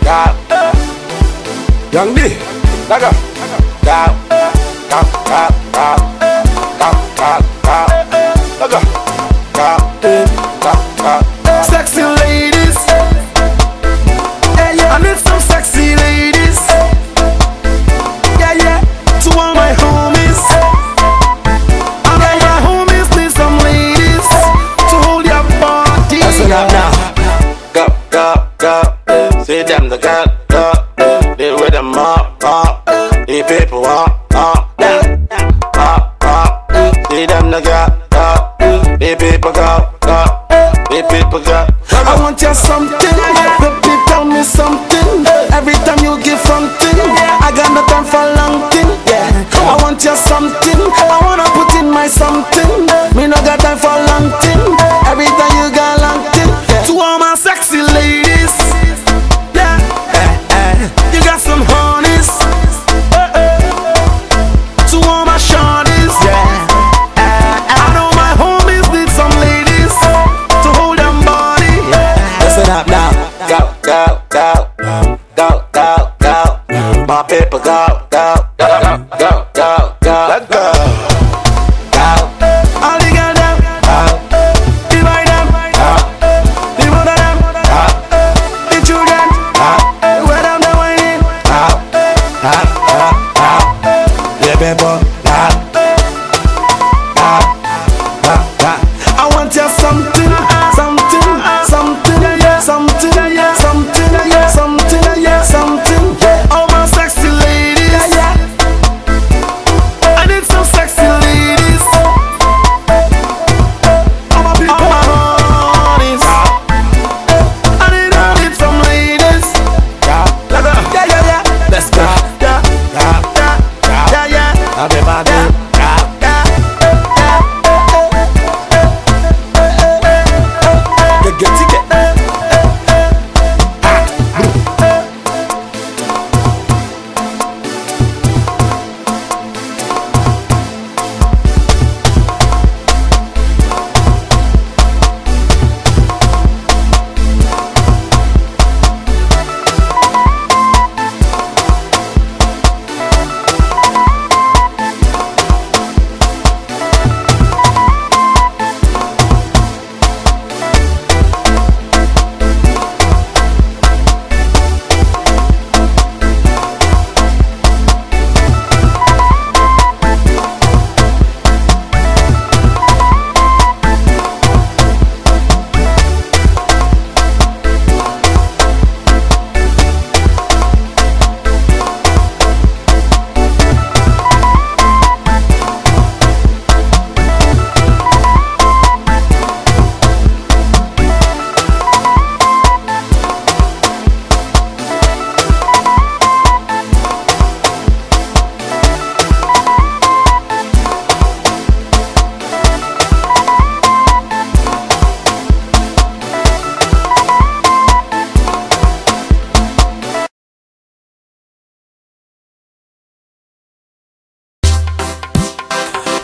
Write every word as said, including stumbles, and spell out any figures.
go. Young D, let go. Go, go, go, go, go, go, go. Let go. Go, go, go, go. Sexy ladies, yeah, yeah. I need some sexy ladies, yeah, yeah. To all my homies, and all my homies need some ladies to hold your body. Listen up now. Go, go, go. See them the girl, go. They with them up, up. The people up, up, up, up. See them the girl, go. The people go, go. The people go. I want you something, baby, tell me something. Every time you give something, I got no time for long thing. Yeah, I want you something, I wanna put in my something. Me no got time for long thing. Every time you got long thing. To all my sexy ladies, yeah, eh, eh. You got some honeys. Eh, eh. To all my shorties, yeah, eh, eh. I know my homies need some ladies to hold them body. Listen up now. Go, go, go. Go, go, go. My people go, go.